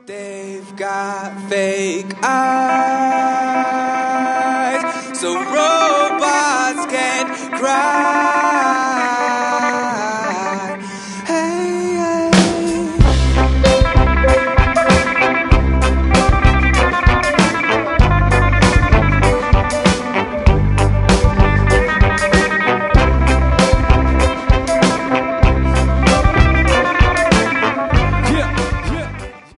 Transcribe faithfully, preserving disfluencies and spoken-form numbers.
They've got fake eyes, so robots can cry.